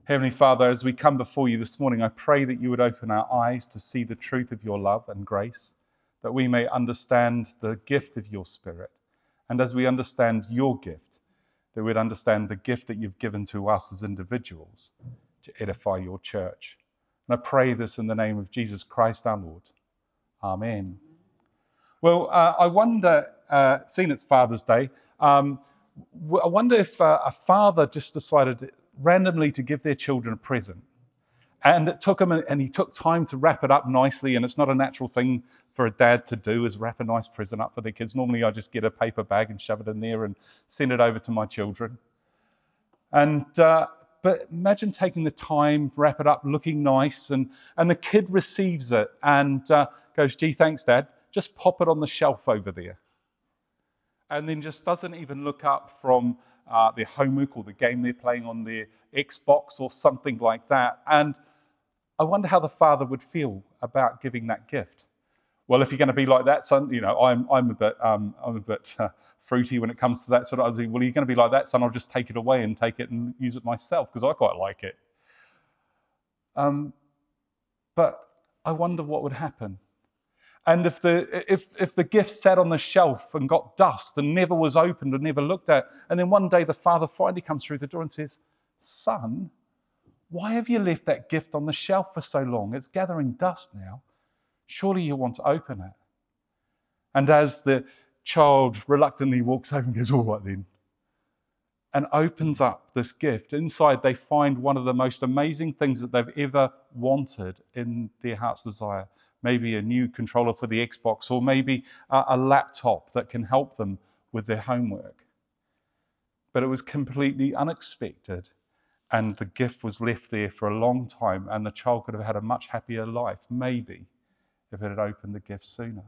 Heavenly Father, as we come before you this morning, I pray that you would open our eyes to see the truth of your love and grace, that we may understand the gift of your Spirit. And as we understand your gift, that we'd understand the gift that you've given to us as individuals to edify your church. And I pray this in the name of Jesus Christ our Lord. Amen. Well, I wonder, seeing it's Father's Day, I wonder if a father just decided randomly to give their children a present. And it took him, and he took time to wrap it up nicely, and it's not a natural thing for a dad to do, is wrap a nice present up for their kids. Normally I just get a paper bag and shove it in there and send it over to my children. And but imagine taking the time, wrap it up, looking nice, and the kid receives it and goes, gee, thanks, Dad. Just pop it on the shelf over there. And then just doesn't even look up from their homework or the game they're playing on their Xbox or something like that. And I wonder how the father would feel about giving that gift. Well, if you're going to be like that, son, I'm a bit fruity when it comes to that sort of thing. Well, you're going to be like that, son. I'll just take it away and take it and use it myself because I quite like it. But I wonder what would happen. And if the gift sat on the shelf and got dust and never was opened and never looked at, and then one day the father finally comes through the door and says, son, why have you left that gift on the shelf for so long? It's gathering dust now. Surely you want to open it. And as the child reluctantly walks over and goes, all right then, and opens up this gift, inside they find one of the most amazing things that they've ever wanted in their heart's desire. Maybe a new controller for the Xbox, or maybe a laptop that can help them with their homework. But it was completely unexpected, and the gift was left there for a long time, and the child could have had a much happier life, maybe, if it had opened the gift sooner.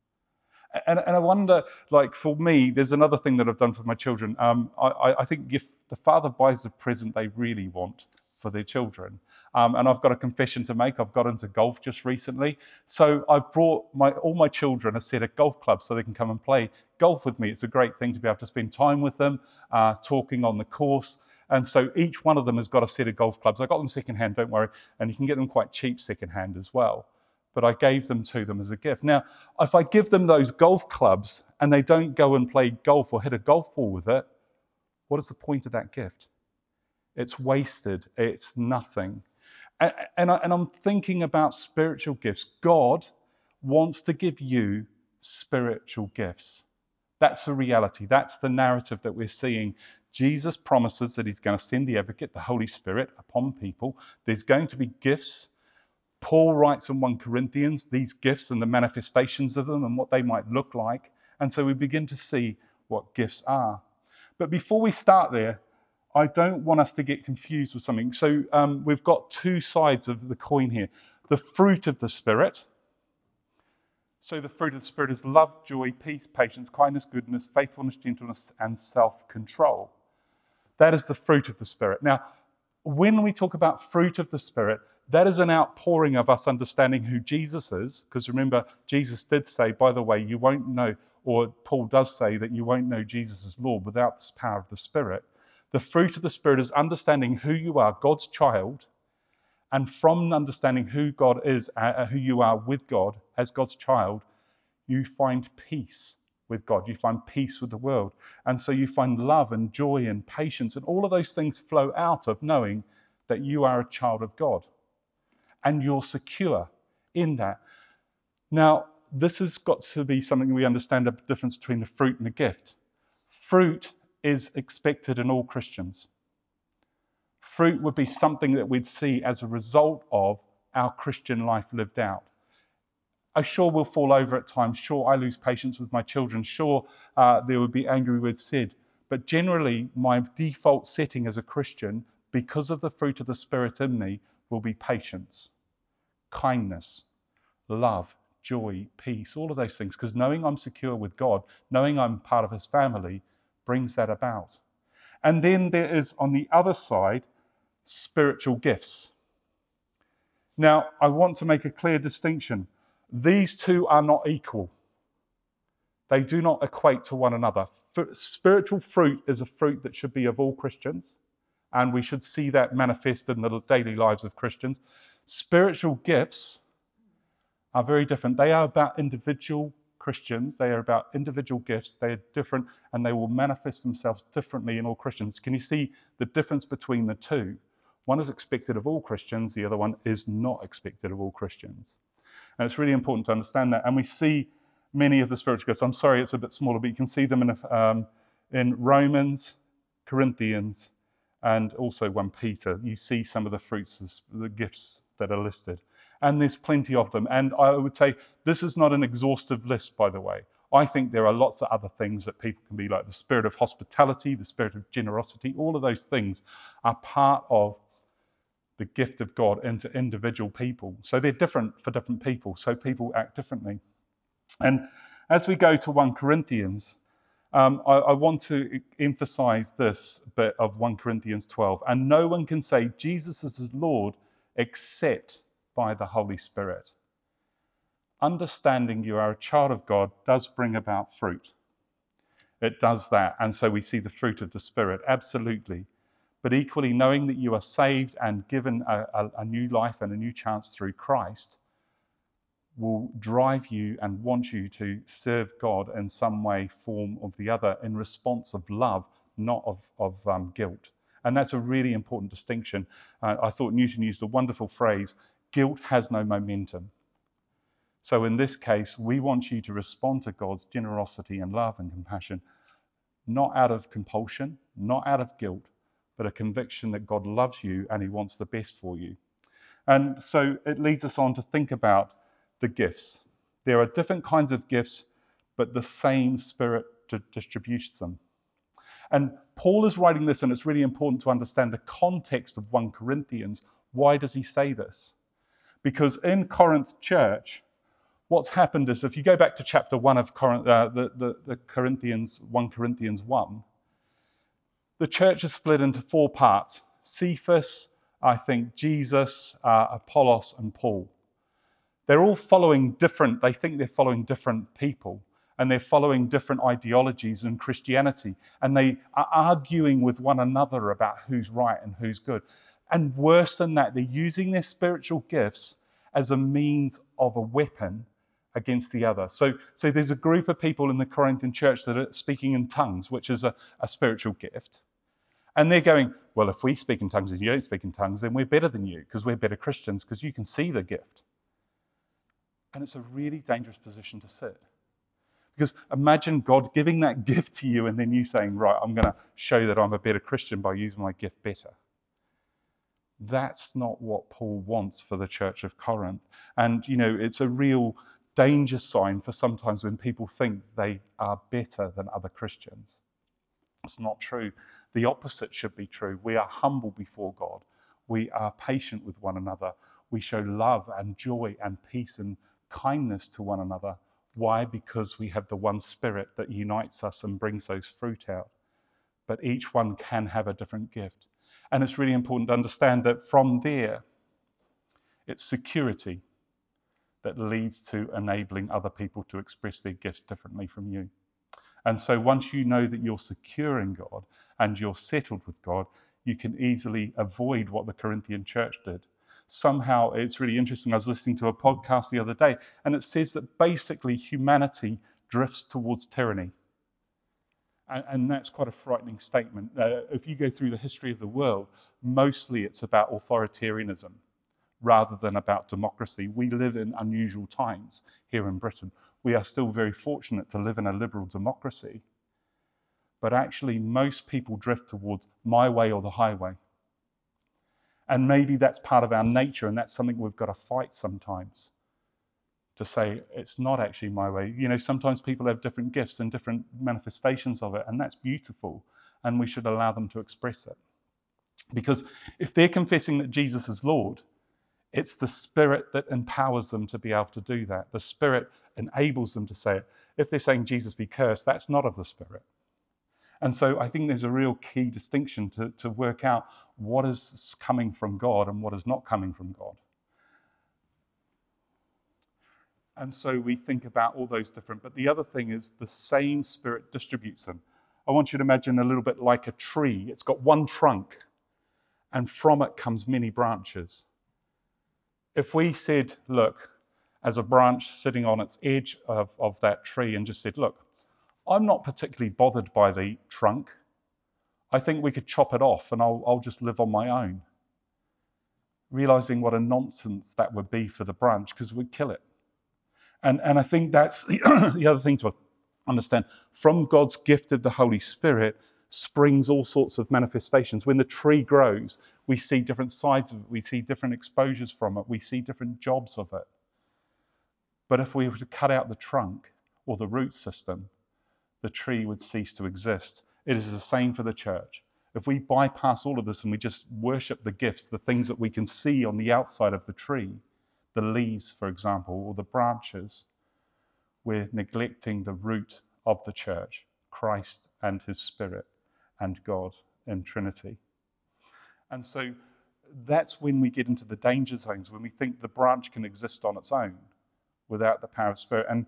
And I wonder, like for me, there's another thing that I've done for my children. I think if the father buys the present they really want for their children, and I've got a confession to make. I've got into golf just recently, so I've brought all my children a set of golf clubs so they can come and play golf with me. It's a great thing to be able to spend time with them, talking on the course. And so each one of them has got a set of golf clubs. I got them secondhand, don't worry, and you can get them quite cheap secondhand as well. But I gave them to them as a gift. Now, if I give them those golf clubs and they don't go and play golf or hit a golf ball with it, what is the point of that gift? It's wasted. It's nothing. And I'm thinking about spiritual gifts. God wants to give you spiritual gifts. That's the reality. That's the narrative that we're seeing. Jesus promises that he's going to send the advocate, the Holy Spirit, upon people. There's going to be gifts. Paul writes in 1 Corinthians these gifts and the manifestations of them and what they might look like. And so we begin to see what gifts are. But before we start there, I don't want us to get confused with something. So we've got two sides of the coin here. The fruit of the Spirit. So the fruit of the Spirit is love, joy, peace, patience, kindness, goodness, faithfulness, gentleness, and self-control. That is the fruit of the Spirit. Now, when we talk about fruit of the Spirit, that is an outpouring of us understanding who Jesus is. Because remember, Jesus did say, by the way, you won't know, or Paul does say that you won't know Jesus as Lord without this power of the Spirit. The fruit of the Spirit is understanding who you are, God's child, and from understanding who God is, who you are with God as God's child, you find peace with God. You find peace with the world. And so you find love and joy and patience, and all of those things flow out of knowing that you are a child of God. And you're secure in that. Now, this has got to be something we understand the difference between the fruit and the gift. Fruit is expected in all Christians. Fruit would be something that we'd see as a result of our Christian life lived out. I sure will fall over at times. Sure, I lose patience with my children. Sure, there would be angry words said. But generally, my default setting as a Christian, because of the fruit of the Spirit in me, will be patience, kindness, love, joy, peace, all of those things. Because knowing I'm secure with God, knowing I'm part of his family, brings that about. And then there is, on the other side, spiritual gifts. Now, I want to make a clear distinction. These two are not equal. They do not equate to one another. Spiritual fruit is a fruit that should be of all Christians, And we should see that manifest in the daily lives of Christians. Spiritual gifts are very different. They are about individual Christians. They are about individual gifts. They are different, and they will manifest themselves differently in all Christians. Can you see the difference between the two? One is expected of all Christians. The other one is not expected of all Christians. And it's really important to understand that. And we see many of the spiritual gifts. I'm sorry it's a bit smaller, but you can see them in Romans, Corinthians, and also 1 Peter. You see some of the fruits, the gifts that are listed. And there's plenty of them. And I would say this is not an exhaustive list, by the way. I think there are lots of other things that people can be like. The spirit of hospitality, the spirit of generosity, all of those things are part of the gift of God into individual people. So they're different for different people. So people act differently. And as we go to 1 Corinthians, I want to emphasize this bit of 1 Corinthians 12. And no one can say Jesus is Lord except by the Holy Spirit. Understanding you are a child of God does bring about fruit. It does that. And so we see the fruit of the Spirit, absolutely. But equally, knowing that you are saved and given a new life and a new chance through Christ will drive you and want you to serve God in some way, form, or the other in response of love, not of guilt. And that's a really important distinction. I thought Newton used a wonderful phrase, guilt has no momentum. So in this case, we want you to respond to God's generosity and love and compassion, not out of compulsion, not out of guilt, but a conviction that God loves you and he wants the best for you. And so it leads us on to think about the gifts. There are different kinds of gifts, but the same Spirit distributes them. And Paul is writing this, and it's really important to understand the context of 1 Corinthians. Why does he say this? Because in Corinth church, what's happened is, if you go back to chapter 1 of the Corinthians, 1 Corinthians 1, the church is split into four parts. Cephas, I think, Jesus, Apollos, and Paul. They're all following they think they're following different people, and they're following different ideologies in Christianity, and they are arguing with one another about who's right and who's good. And worse than that, they're using their spiritual gifts as a means of a weapon against the other. So there's a group of people in the Corinthian church that are speaking in tongues, which is a spiritual gift. And they're going, well, if we speak in tongues and you don't speak in tongues, then we're better than you because we're better Christians because you can see the gift. And it's a really dangerous position to sit. Because imagine God giving that gift to you and then you saying, right, I'm going to show that I'm a better Christian by using my gift better. That's not what Paul wants for the church of Corinth. And, it's a real danger sign for sometimes when people think they are better than other Christians. It's not true. The opposite should be true. We are humble before God. We are patient with one another. We show love and joy and peace and kindness to one another. Why? Because we have the one Spirit that unites us and brings those fruit out. But each one can have a different gift. And it's really important to understand that from there, it's security that leads to enabling other people to express their gifts differently from you. And so once you know that you're secure in God and you're settled with God, you can easily avoid what the Corinthian church did. Somehow, it's really interesting. I was listening to a podcast the other day, and it says that basically humanity drifts towards tyranny. And that's quite a frightening statement. If you go through the history of the world, mostly it's about authoritarianism rather than about democracy. We live in unusual times here in Britain. We are still very fortunate to live in a liberal democracy. But actually, most people drift towards my way or the highway. And maybe that's part of our nature, and that's something we've got to fight sometimes. To say, it's not actually my way. Sometimes people have different gifts and different manifestations of it, and that's beautiful, and we should allow them to express it. Because if they're confessing that Jesus is Lord, it's the Spirit that empowers them to be able to do that. The Spirit enables them to say it. If they're saying Jesus be cursed, that's not of the Spirit. And so I think there's a real key distinction to work out what is coming from God and what is not coming from God. And so we think about all those different, but the other thing is the same Spirit distributes them. I want you to imagine a little bit like a tree. It's got one trunk, and from it comes many branches. If we said, look, as a branch sitting on its edge of that tree and just said, look, I'm not particularly bothered by the trunk. I think we could chop it off and I'll just live on my own. Realizing what a nonsense that would be for the branch, because we'd kill it. And I think that's the other thing to understand. From God's gift of the Holy Spirit springs all sorts of manifestations. When the tree grows, we see different sides of it. We see different exposures from it. We see different jobs of it. But if we were to cut out the trunk or the root system, the tree would cease to exist. It is the same for the church. If we bypass all of this and we just worship the gifts, the things that we can see on the outside of the tree, the leaves, for example, or the branches, we're neglecting the root of the church, Christ and his Spirit and God in Trinity. And so that's when we get into the danger zones, when we think the branch can exist on its own without the power of Spirit. And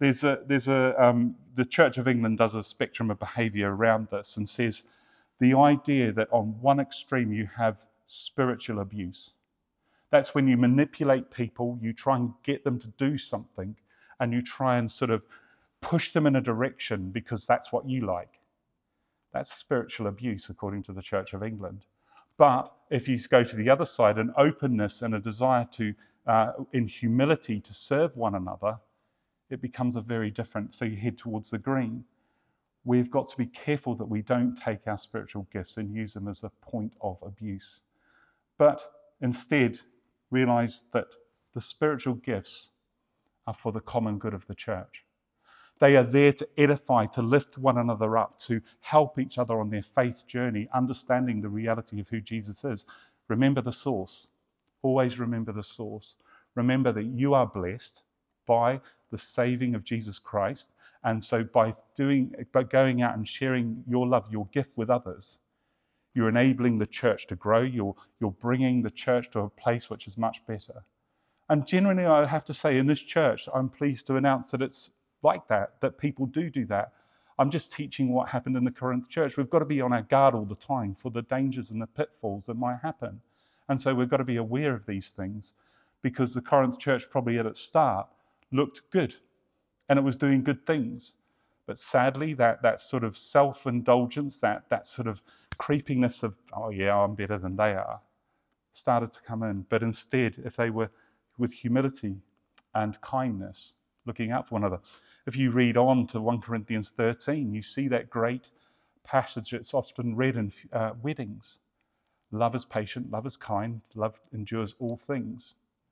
the Church of England does a spectrum of behaviour around this and says the idea that on one extreme you have spiritual abuse. That's when you manipulate people, you try and get them to do something, and you try and sort of push them in a direction because that's what you like. That's spiritual abuse, according to the Church of England. But if you go to the other side, an openness and a desire to, in humility, to serve one another, it becomes a very different. So you head towards the green. We've got to be careful that we don't take our spiritual gifts and use them as a point of abuse, but instead realize that the spiritual gifts are for the common good of the church. They are there to edify, to lift one another up, to help each other on their faith journey, understanding the reality of who Jesus is. Remember the source. Always remember the source. Remember that you are blessed by the saving of Jesus Christ. And so by going out and sharing your love, your gift with others, you're enabling the church to grow. You're bringing the church to a place which is much better. And generally, I have to say, in this church, I'm pleased to announce that it's like that people do that. I'm just teaching what happened in the Corinth church. We've got to be on our guard all the time for the dangers and the pitfalls that might happen. And so we've got to be aware of these things, because the Corinth church probably at its start looked good and it was doing good things. But sadly, that sort of self-indulgence, that sort of creepiness of, oh yeah, I'm better than they are, started to come in. But instead, if they were with humility and kindness, looking out for one another. If you read on to 1 Corinthians 13, you see that great passage that's often read in weddings. Love is patient, love is kind, love endures all things.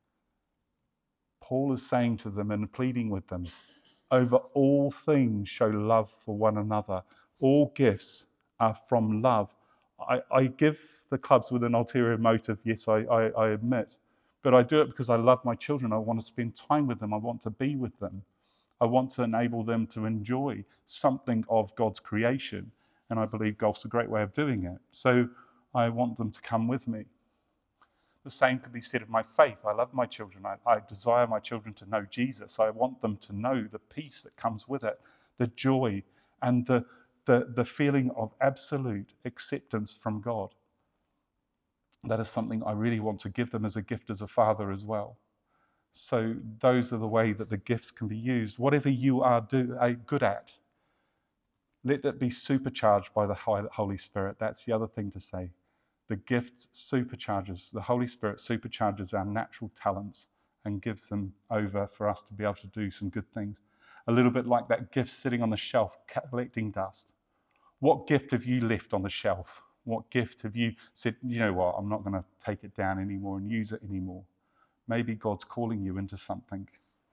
Paul is saying to them and pleading with them, over all things show love for one another. All gifts are from love. I give the clubs with an ulterior motive, yes, I admit. But I do it because I love my children. I want to spend time with them. I want to be with them. I want to enable them to enjoy something of God's creation. And I believe golf's a great way of doing it. So I want them to come with me. The same could be said of my faith. I love my children. I desire my children to know Jesus. I want them to know the peace that comes with it, the joy, and the feeling of absolute acceptance from God. That is something I really want to give them as a gift as a father as well. So those are the way that the gifts can be used. Whatever you are good at, let that be supercharged by the Holy Spirit. That's the other thing to say. The gift supercharges, the Holy Spirit supercharges our natural talents and gives them over for us to be able to do some good things. A little bit like that gift sitting on the shelf, collecting dust. What gift have you left on the shelf? What gift have you said, you know what, I'm not going to take it down anymore and use it anymore? Maybe God's calling you into something.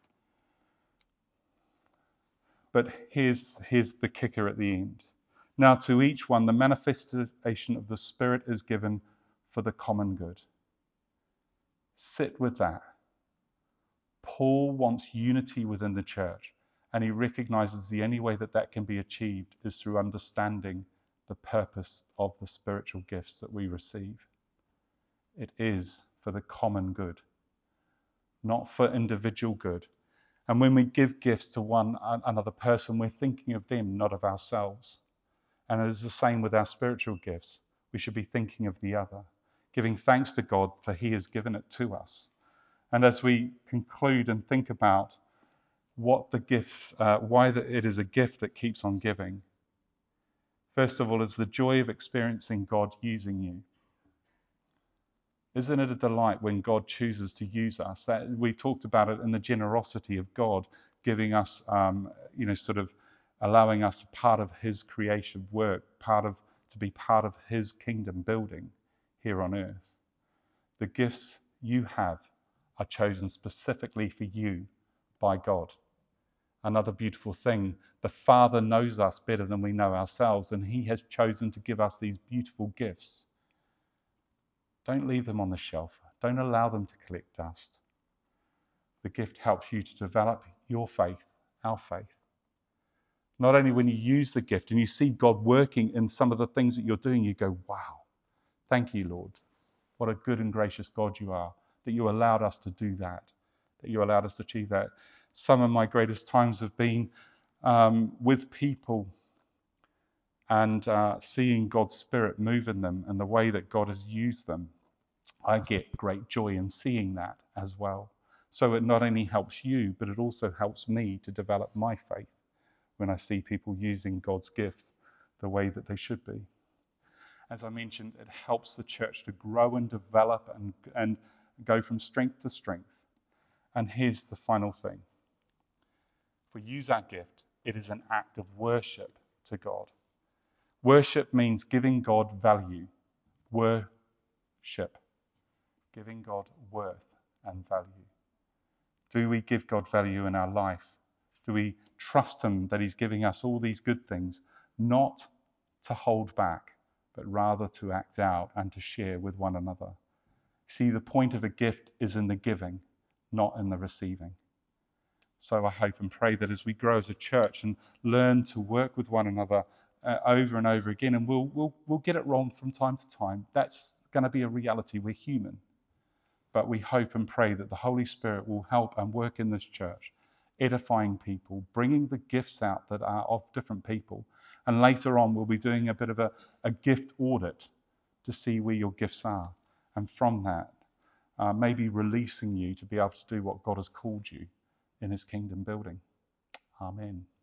But here's the kicker at the end. Now to each one, the manifestation of the Spirit is given for the common good. Sit with that. Paul wants unity within the church, and he recognizes the only way that can be achieved is through understanding the purpose of the spiritual gifts that we receive. It is for the common good, not for individual good. And when we give gifts to another person, we're thinking of them, not of ourselves. And it is the same with our spiritual gifts. We should be thinking of the other. giving thanks to God for He has given it to us. And as we conclude and think about what the gift, why it is a gift that keeps on giving, first of all, it's the joy of experiencing God using you. Isn't it a delight when God chooses to use us? That we talked about it in the generosity of God, giving us, sort of allowing us a part of His creation work, to be part of His kingdom building here on earth. The gifts you have are chosen specifically for you by God. Another beautiful thing, the Father knows us better than we know ourselves, and He has chosen to give us these beautiful gifts. Don't leave them on the shelf. Don't allow them to collect dust. The gift helps you to develop your faith, our faith. Not only when you use the gift and you see God working in some of the things that you're doing, you go, wow, thank you, Lord. What a good and gracious God you are, that you allowed us to do that you allowed us to achieve that. Some of my greatest times have been with people and seeing God's Spirit move in them and the way that God has used them. I get great joy in seeing that as well. So it not only helps you, but it also helps me to develop my faith when I see people using God's gifts the way that they should be. As I mentioned, it helps the church to grow and develop and go from strength to strength. And here's the final thing. If we use our gift, it is an act of worship to God. Worship means giving God value. Worship. Giving God worth and value. Do we give God value in our life? Do we trust Him that He's giving us all these good things, not to hold back, but rather to act out and to share with one another? See, the point of a gift is in the giving, not in the receiving. So I hope and pray that as we grow as a church and learn to work with one another over and over again, and we'll get it wrong from time to time. That's going to be a reality. We're human. But we hope and pray that the Holy Spirit will help and work in this church, edifying people, bringing the gifts out that are of different people. And later on, we'll be doing a bit of a gift audit to see where your gifts are. And from that, maybe releasing you to be able to do what God has called you in His kingdom building. Amen.